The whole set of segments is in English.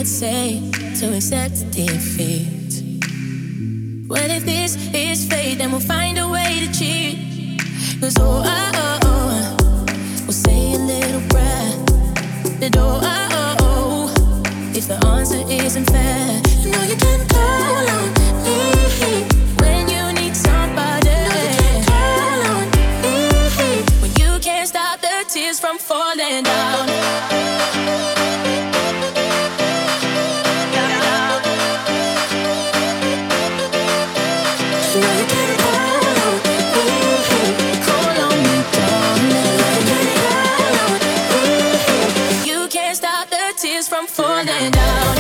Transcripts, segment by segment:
would say to accept defeat? What if this is fate, then we'll find a way to cheat? 'Cause we'll say a little prayer. But if the answer isn't fair, you know you can call on me when you need somebody. You call on me when you can't stop the tears from falling down. You know you can call on me, call on me, darling. You call on me, you can't stop the tears from falling down.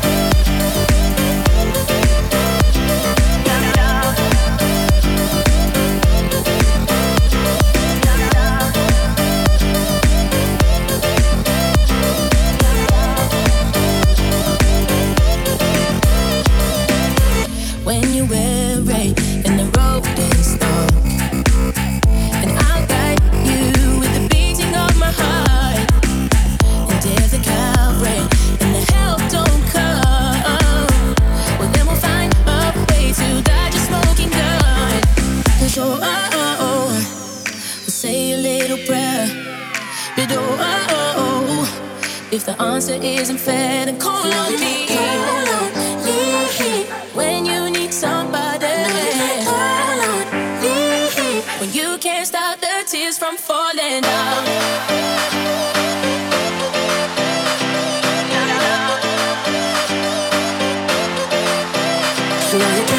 When you're weary and the road is dark, and I'll guide you with the beating of my heart. And if the Calvary and the help don't come, well then we'll find a way to dodge a smoking gun. 'Cause we'll say a little prayer. But if the answer isn't fair, then call on me. When you need somebody, call on me. When you can't stop the tears from falling down. You know you